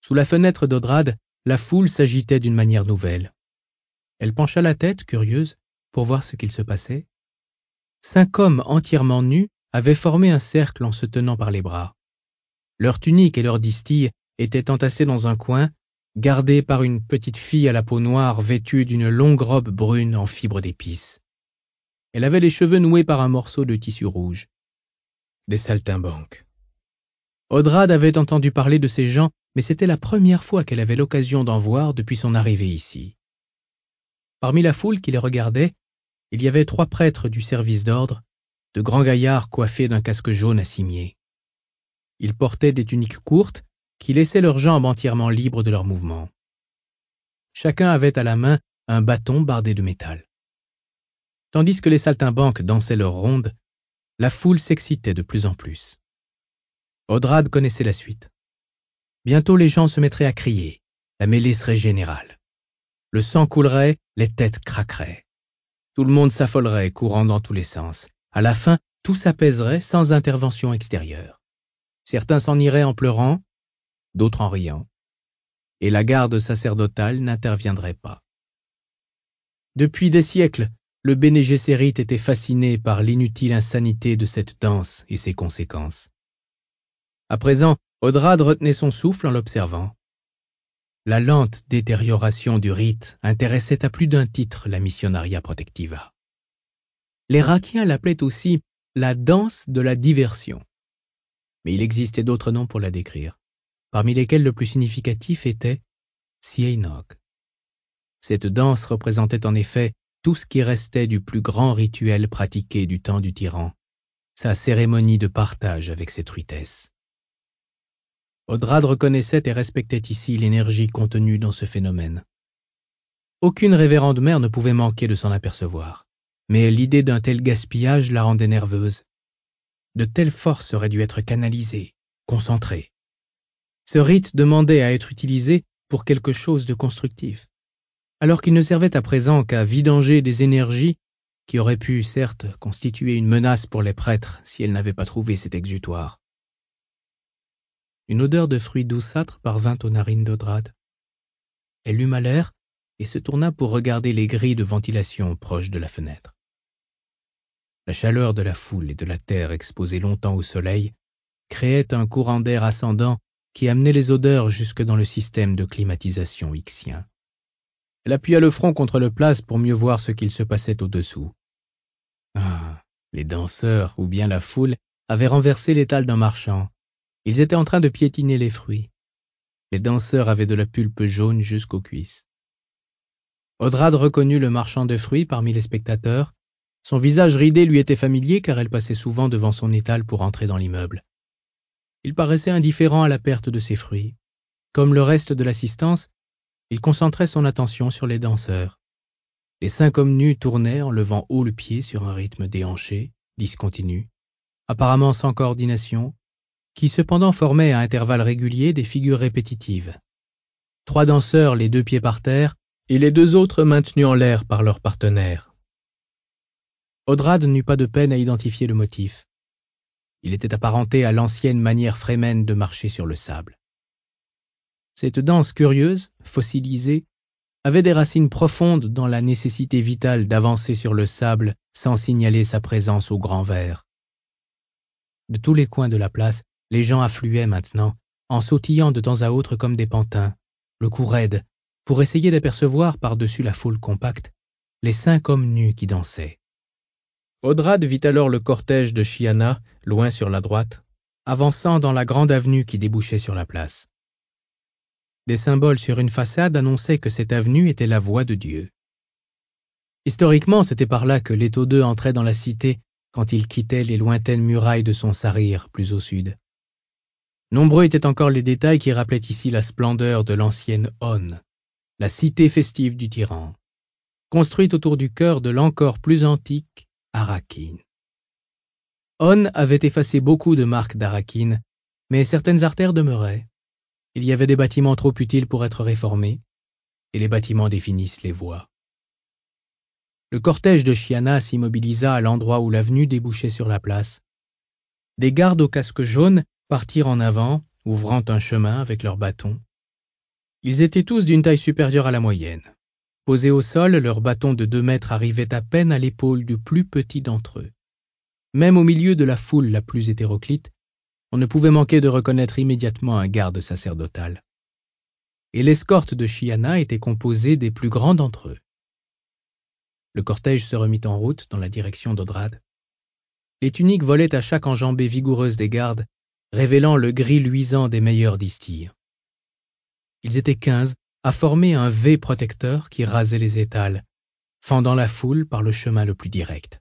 Sous la fenêtre d'Odrad, la foule s'agitait d'une manière nouvelle. Elle pencha la tête, curieuse, pour voir ce qu'il se passait. 5 hommes entièrement nus avaient formé un cercle en se tenant par les bras. Leurs tuniques et leurs distilles étaient entassées dans un coin, gardées par une petite fille à la peau noire vêtue d'une longue robe brune en fibres d'épices. Elle avait les cheveux noués par un morceau de tissu rouge. Des saltimbanques. Odrad avait entendu parler de ces gens, mais c'était la première fois qu'elle avait l'occasion d'en voir depuis son arrivée ici. Parmi la foule qui les regardait, il y avait 3 prêtres du service d'ordre, de grands gaillards coiffés d'un casque jaune à cimier. Ils portaient des tuniques courtes qui laissaient leurs jambes entièrement libres de leurs mouvements. Chacun avait à la main un bâton bardé de métal. Tandis que les saltimbanques dansaient leur ronde, la foule s'excitait de plus en plus. Odrad connaissait la suite. Bientôt les gens se mettraient à crier, la mêlée serait générale. Le sang coulerait, les têtes craqueraient. Tout le monde s'affolerait, courant dans tous les sens. À la fin, tout s'apaiserait sans intervention extérieure. Certains s'en iraient en pleurant, d'autres en riant. Et la garde sacerdotale n'interviendrait pas. Depuis des siècles, le Béné Gessérit était fasciné par l'inutile insanité de cette danse et ses conséquences. À présent, Odrad retenait son souffle en l'observant. La lente détérioration du rite intéressait à plus d'un titre la Missionaria Protectiva. Les Rakiens l'appelaient aussi la danse de la diversion. Mais il existait d'autres noms pour la décrire, parmi lesquels le plus significatif était Sieinog. Cette danse représentait en effet tout ce qui restait du plus grand rituel pratiqué du temps du tyran, sa cérémonie de partage avec ses truitesses. Odrad reconnaissait et respectait ici l'énergie contenue dans ce phénomène. Aucune révérende mère ne pouvait manquer de s'en apercevoir, mais l'idée d'un tel gaspillage la rendait nerveuse. De telles forces auraient dû être canalisées, concentrées. Ce rite demandait à être utilisé pour quelque chose de constructif, alors qu'il ne servait à présent qu'à vidanger des énergies qui auraient pu, certes, constituer une menace pour les prêtres si elles n'avaient pas trouvé cet exutoire. Une odeur de fruits douceâtres parvint aux narines d'Odrad. Elle huma l'air et se tourna pour regarder les grilles de ventilation proches de la fenêtre. La chaleur de la foule et de la terre exposée longtemps au soleil créait un courant d'air ascendant qui amenait les odeurs jusque dans le système de climatisation ixien. Elle appuya le front contre le place pour mieux voir ce qu'il se passait au-dessous. Ah, les danseurs, ou bien la foule, avaient renversé l'étal d'un marchand. Ils étaient en train de piétiner les fruits. Les danseurs avaient de la pulpe jaune jusqu'aux cuisses. Odrad reconnut le marchand de fruits parmi les spectateurs. Son visage ridé lui était familier car elle passait souvent devant son étal pour entrer dans l'immeuble. Il paraissait indifférent à la perte de ses fruits. Comme le reste de l'assistance, il concentrait son attention sur les danseurs. Les 5 hommes nus tournaient en levant haut le pied sur un rythme déhanché, discontinu, apparemment sans coordination, qui cependant formait à intervalles réguliers des figures répétitives. 3 danseurs les 2 pieds par terre et les 2 autres maintenus en l'air par leurs partenaires. Odrad n'eut pas de peine à identifier le motif. Il était apparenté à l'ancienne manière frémène de marcher sur le sable. Cette danse curieuse, fossilisée, avait des racines profondes dans la nécessité vitale d'avancer sur le sable sans signaler sa présence au grand vert. De tous les coins de la place, les gens affluaient maintenant, en sautillant de temps à autre comme des pantins, le cou raide, pour essayer d'apercevoir par-dessus la foule compacte les 5 hommes nus qui dansaient. Odrad vit alors le cortège de Chiana, loin sur la droite, avançant dans la grande avenue qui débouchait sur la place. Des symboles sur une façade annonçaient que cette avenue était la voie de Dieu. Historiquement, c'était par là que l'Étau II entrait dans la cité quand il quittait les lointaines murailles de son Sarir, plus au sud. Nombreux étaient encore les détails qui rappelaient ici la splendeur de l'ancienne On, la cité festive du tyran, construite autour du cœur de l'encore plus antique Arakin. On avait effacé beaucoup de marques d'Arakin, mais certaines artères demeuraient. Il y avait des bâtiments trop utiles pour être réformés, et les bâtiments définissent les voies. Le cortège de Chiana s'immobilisa à l'endroit où l'avenue débouchait sur la place. Des gardes au casque jaune partirent en avant, ouvrant un chemin avec leurs bâtons. Ils étaient tous d'une taille supérieure à la moyenne. Posés au sol, leurs bâtons de 2 mètres arrivaient à peine à l'épaule du plus petit d'entre eux. Même au milieu de la foule la plus hétéroclite, on ne pouvait manquer de reconnaître immédiatement un garde sacerdotal. Et l'escorte de Chiana était composée des plus grands d'entre eux. Le cortège se remit en route dans la direction d'Odrad. Les tuniques volaient à chaque enjambée vigoureuse des gardes, révélant le gris luisant des meilleurs distilles. Ils étaient 15 à former un V protecteur qui rasait les étals, fendant la foule par le chemin le plus direct.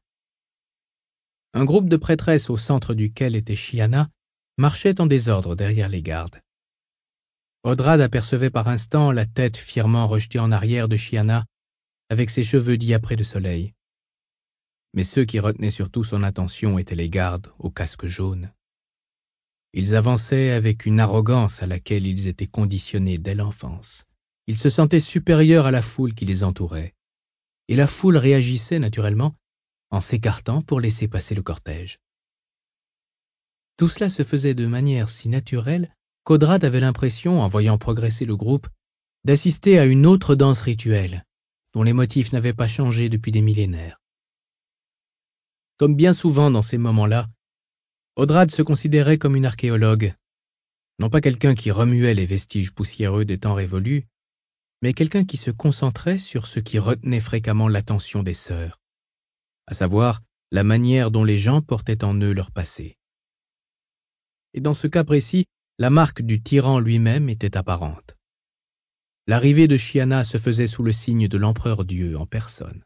Un groupe de prêtresses au centre duquel était Chiana marchait en désordre derrière les gardes. Odrad apercevait par instant la tête fièrement rejetée en arrière de Chiana, avec ses cheveux diaprés de soleil. Mais ceux qui retenaient surtout son attention étaient les gardes au casque jaune. Ils avançaient avec une arrogance à laquelle ils étaient conditionnés dès l'enfance. Ils se sentaient supérieurs à la foule qui les entourait, et la foule réagissait naturellement en s'écartant pour laisser passer le cortège. Tout cela se faisait de manière si naturelle qu'Odrad avait l'impression, en voyant progresser le groupe, d'assister à une autre danse rituelle, dont les motifs n'avaient pas changé depuis des millénaires. Comme bien souvent dans ces moments-là, Odrad se considérait comme une archéologue, non pas quelqu'un qui remuait les vestiges poussiéreux des temps révolus, mais quelqu'un qui se concentrait sur ce qui retenait fréquemment l'attention des sœurs, à savoir la manière dont les gens portaient en eux leur passé. Et dans ce cas précis, la marque du tyran lui-même était apparente. L'arrivée de Chiana se faisait sous le signe de l'empereur Dieu en personne.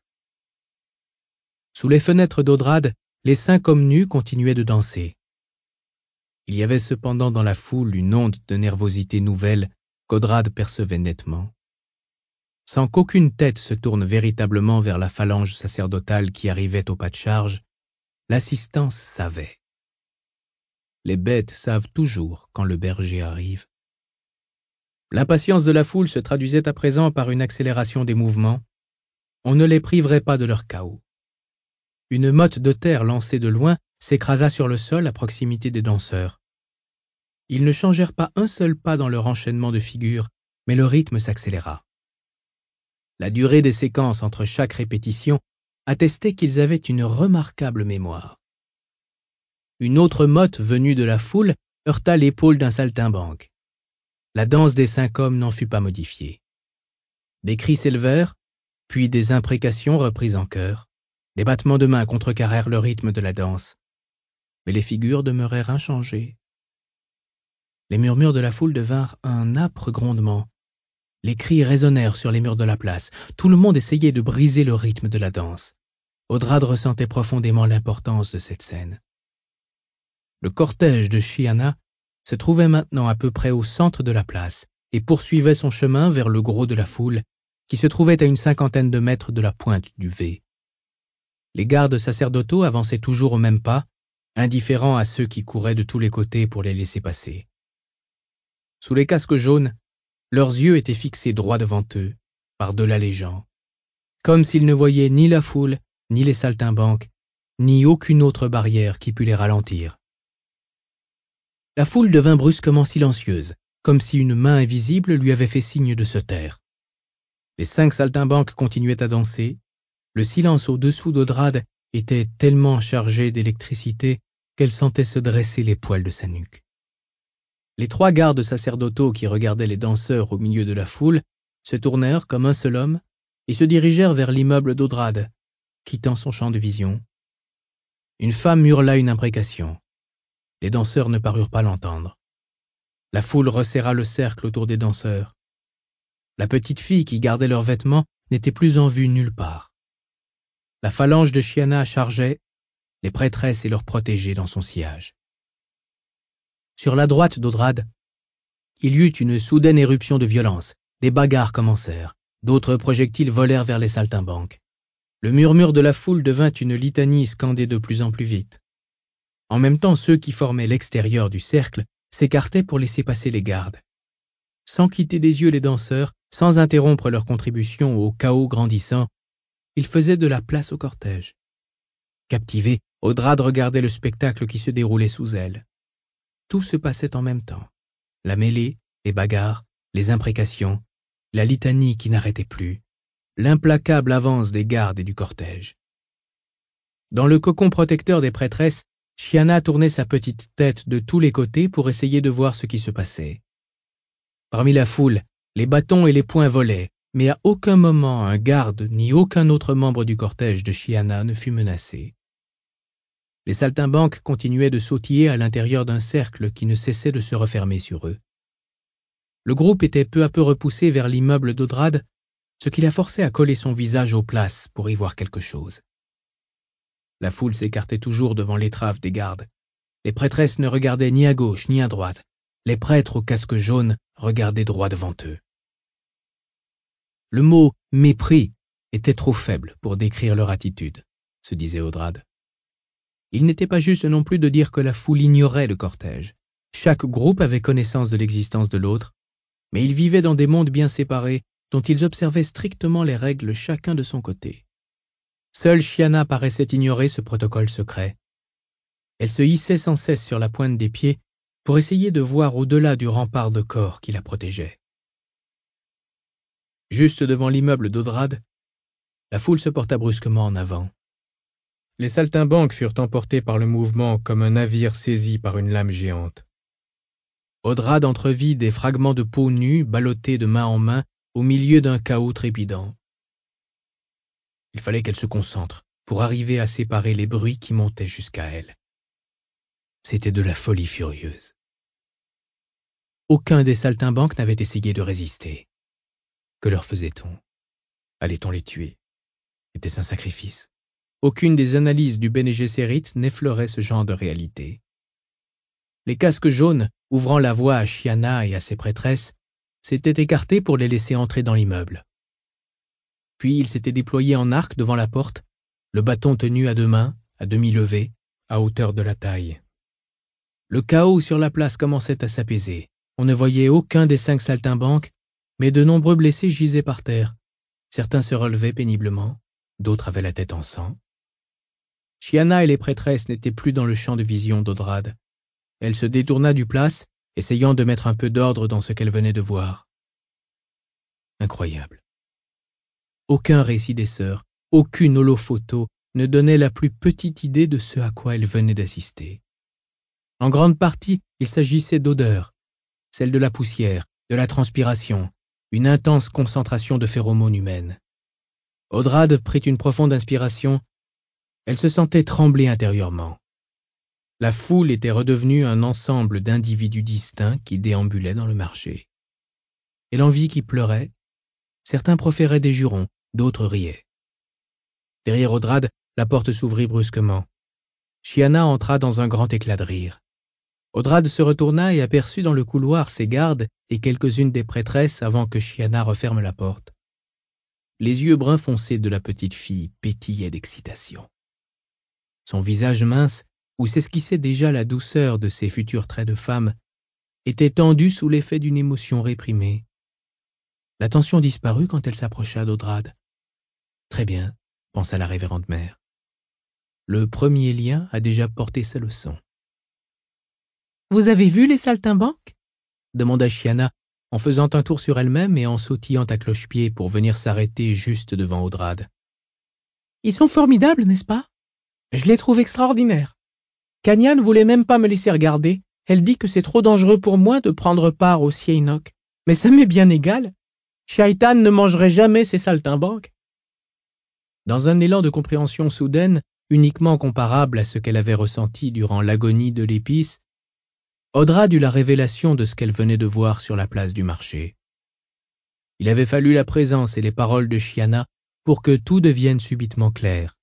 Sous les fenêtres d'Odrad, les 5 hommes nus continuaient de danser. Il y avait cependant dans la foule une onde de nervosité nouvelle qu'Odrad percevait nettement. Sans qu'aucune tête se tourne véritablement vers la phalange sacerdotale qui arrivait au pas de charge, l'assistance savait. Les bêtes savent toujours quand le berger arrive. L'impatience de la foule se traduisait à présent par une accélération des mouvements. On ne les priverait pas de leur chaos. Une motte de terre lancée de loin s'écrasa sur le sol à proximité des danseurs. Ils ne changèrent pas un seul pas dans leur enchaînement de figures, mais le rythme s'accéléra. La durée des séquences entre chaque répétition attestait qu'ils avaient une remarquable mémoire. Une autre motte venue de la foule heurta l'épaule d'un saltimbanque. La danse des 5 hommes n'en fut pas modifiée. Des cris s'élevèrent, puis des imprécations reprises en chœur. Des battements de mains contrecarrèrent le rythme de la danse. Mais les figures demeurèrent inchangées. Les murmures de la foule devinrent un âpre grondement. Les cris résonnèrent sur les murs de la place. Tout le monde essayait de briser le rythme de la danse. Odrad ressentait profondément l'importance de cette scène. Le cortège de Chiana se trouvait maintenant à peu près au centre de la place et poursuivait son chemin vers le gros de la foule qui se trouvait à une 50aine de mètres de la pointe du V. Les gardes sacerdotaux avançaient toujours au même pas, indifférents à ceux qui couraient de tous les côtés pour les laisser passer. Sous les casques jaunes, leurs yeux étaient fixés droit devant eux, par-delà les gens, comme s'ils ne voyaient ni la foule, ni les saltimbanques, ni aucune autre barrière qui pût les ralentir. La foule devint brusquement silencieuse, comme si une main invisible lui avait fait signe de se taire. Les 5 saltimbanques continuaient à danser. Le silence au-dessous d'Odrad était tellement chargé d'électricité qu'elle sentait se dresser les poils de sa nuque. Les 3 gardes sacerdotaux qui regardaient les danseurs au milieu de la foule se tournèrent comme un seul homme et se dirigèrent vers l'immeuble d'Odrad, quittant son champ de vision. Une femme hurla une imprécation. Les danseurs ne parurent pas l'entendre. La foule resserra le cercle autour des danseurs. La petite fille qui gardait leurs vêtements n'était plus en vue nulle part. La phalange de Chiana chargeait, les prêtresses et leurs protégés dans son sillage. Sur la droite d'Odrad, il y eut une soudaine éruption de violence. Des bagarres commencèrent. D'autres projectiles volèrent vers les saltimbanques. Le murmure de la foule devint une litanie scandée de plus en plus vite. En même temps, ceux qui formaient l'extérieur du cercle s'écartaient pour laisser passer les gardes. Sans quitter des yeux les danseurs, sans interrompre leur contribution au chaos grandissant, ils faisaient de la place au cortège. Captivée, Odrad regardait le spectacle qui se déroulait sous elle. Tout se passait en même temps. La mêlée, les bagarres, les imprécations, la litanie qui n'arrêtait plus, l'implacable avance des gardes et du cortège. Dans le cocon protecteur des prêtresses, Chiana tournait sa petite tête de tous les côtés pour essayer de voir ce qui se passait. Parmi la foule, les bâtons et les poings volaient, mais à aucun moment un garde ni aucun autre membre du cortège de Chiana ne fut menacé. Les saltimbanques continuaient de sautiller à l'intérieur d'un cercle qui ne cessait de se refermer sur eux. Le groupe était peu à peu repoussé vers l'immeuble d'Odrad, ce qui la forçait à coller son visage aux places pour y voir quelque chose. La foule s'écartait toujours devant l'étrave des gardes. Les prêtresses ne regardaient ni à gauche ni à droite. Les prêtres aux casques jaunes regardaient droit devant eux. Le mot « mépris » était trop faible pour décrire leur attitude, se disait Odrad. Il n'était pas juste non plus de dire que la foule ignorait le cortège. Chaque groupe avait connaissance de l'existence de l'autre, mais ils vivaient dans des mondes bien séparés dont ils observaient strictement les règles chacun de son côté. Seule Chiana paraissait ignorer ce protocole secret. Elle se hissait sans cesse sur la pointe des pieds pour essayer de voir au-delà du rempart de corps qui la protégeait. Juste devant l'immeuble d'Odrad, la foule se porta brusquement en avant. Les saltimbanques furent emportés par le mouvement comme un navire saisi par une lame géante. Odrad entrevit des fragments de peau nue ballottés de main en main au milieu d'un chaos trépidant. Il fallait qu'elle se concentre pour arriver à séparer les bruits qui montaient jusqu'à elle. C'était de la folie furieuse. Aucun des saltimbanques n'avait essayé de résister. Que leur faisait-on? Allait-on les tuer? Était-ce un sacrifice? Aucune des analyses du Bene Gesserit n'effleurait ce genre de réalité. Les casques jaunes, ouvrant la voie à Chiana et à ses prêtresses, s'étaient écartés pour les laisser entrer dans l'immeuble. Puis ils s'étaient déployés en arc devant la porte, le bâton tenu à deux mains, à demi levé, à hauteur de la taille. Le chaos sur la place commençait à s'apaiser. On ne voyait aucun des 5 saltimbanques, mais de nombreux blessés gisaient par terre. Certains se relevaient péniblement, d'autres avaient la tête en sang. Chiana et les prêtresses n'étaient plus dans le champ de vision d'Odrad. Elle se détourna du place, essayant de mettre un peu d'ordre dans ce qu'elle venait de voir. Incroyable. Aucun récit des sœurs, aucune holophoto ne donnait la plus petite idée de ce à quoi elle venait d'assister. En grande partie, il s'agissait d'odeurs, celle de la poussière, de la transpiration, une intense concentration de phéromones humaines. Odrad prit une profonde inspiration. Elle se sentait trembler intérieurement. La foule était redevenue un ensemble d'individus distincts qui déambulaient dans le marché. Elle en vit qui pleuraient. Certains proféraient des jurons, d'autres riaient. Derrière Odrad, la porte s'ouvrit brusquement. Chiana entra dans un grand éclat de rire. Odrad se retourna et aperçut dans le couloir ses gardes et quelques-unes des prêtresses avant que Chiana referme la porte. Les yeux bruns foncés de la petite fille pétillaient d'excitation. Son visage mince, où s'esquissait déjà la douceur de ses futurs traits de femme, était tendu sous l'effet d'une émotion réprimée. La tension disparut quand elle s'approcha d'Odrad. Très bien, pensa la révérende mère. Le premier lien a déjà porté sa leçon. « Vous avez vu les saltimbanques » demanda Chiana, en faisant un tour sur elle-même et en sautillant à cloche-pied pour venir s'arrêter juste devant Odrad. « Ils sont formidables, n'est-ce pas? Je les trouve extraordinaires. Kanya ne voulait même pas me laisser regarder. Elle dit que c'est trop dangereux pour moi de prendre part au Sieinok. Mais ça m'est bien égal. Shaitan ne mangerait jamais ces saltimbanques. » Dans un élan de compréhension soudaine, uniquement comparable à ce qu'elle avait ressenti durant l'agonie de l'épice, Odrad eut la révélation de ce qu'elle venait de voir sur la place du marché. Il avait fallu la présence et les paroles de Chiana pour que tout devienne subitement clair.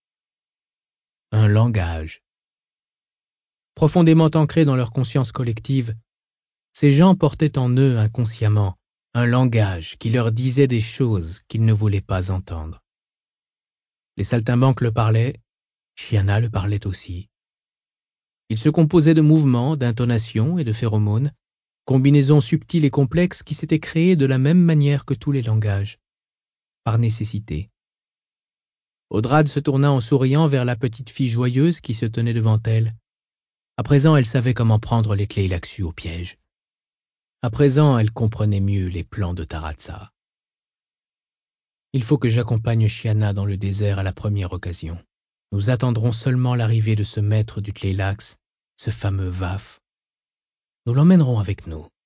Un langage. Profondément ancré dans leur conscience collective, ces gens portaient en eux inconsciemment un langage qui leur disait des choses qu'ils ne voulaient pas entendre. Les saltimbanques le parlaient, Chiana le parlait aussi. Il se composait de mouvements, d'intonations et de phéromones, combinaisons subtiles et complexes qui s'étaient créées de la même manière que tous les langages, par nécessité. Odrad se tourna en souriant vers la petite fille joyeuse qui se tenait devant elle. À présent, elle savait comment prendre les clés Ilaxu au piège. À présent, elle comprenait mieux les plans de Taratsa. Il faut que j'accompagne Chiana dans le désert à la première occasion. Nous attendrons seulement l'arrivée de ce maître du Tleilax, ce fameux Vaf. Nous l'emmènerons avec nous.